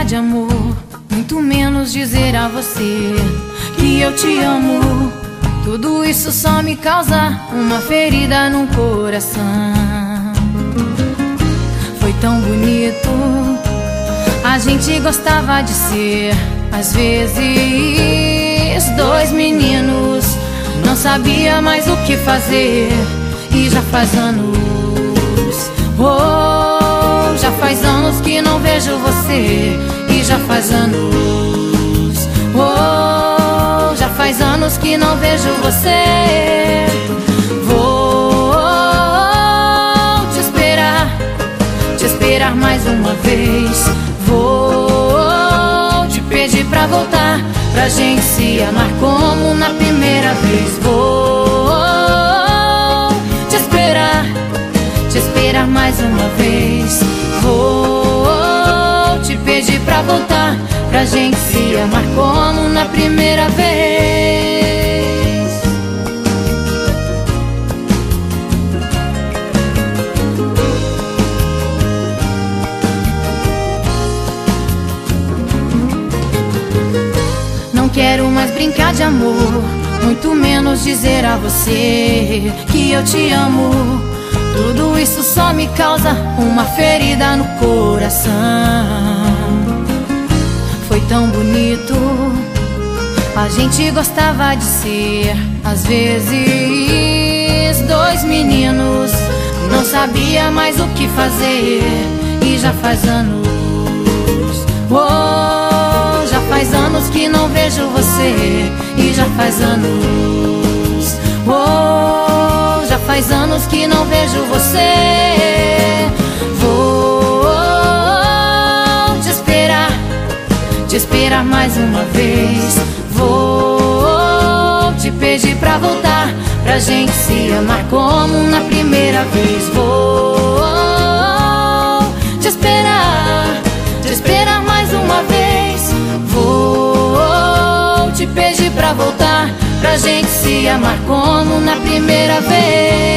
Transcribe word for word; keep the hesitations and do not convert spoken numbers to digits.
brincar de amor, muito menos dizer a você que eu te amo. Tudo isso só me causa uma ferida no coração. Foi tão bonito, a gente gostava de ser, às vezes, dois meninos. Não sabia mais o que fazer, e já faz anos, oh, já faz anos que não vejo você. E já faz anos, oh, já faz anos que não vejo você. Vou te esperar, te esperar mais uma vez. Vou te pedir pra voltar, pra gente se amar como na primeira vez. Vou te esperar, te esperar mais uma vez. Vou te pedir pra voltar, pra gente se amar como na primeira vez. Não quero mais brincar de amor, muito menos dizer a você que eu te amo. Tudo isso só me causa uma ferida no coração. Foi tão bonito, a gente gostava de ser, às vezes, dois meninos. Não sabia mais o que fazer, e já faz anos, oh, já faz anos que não vejo você. E já faz anos, oh, já faz anos que não vejo você. Vou te esperar, te esperar mais uma vez. Vou te pedir pra voltar, pra gente se amar como na primeira vez. Vou te esperar, te esperar mais uma vez. Vou te pedir pra voltar, pra gente se amar como na primeira vez.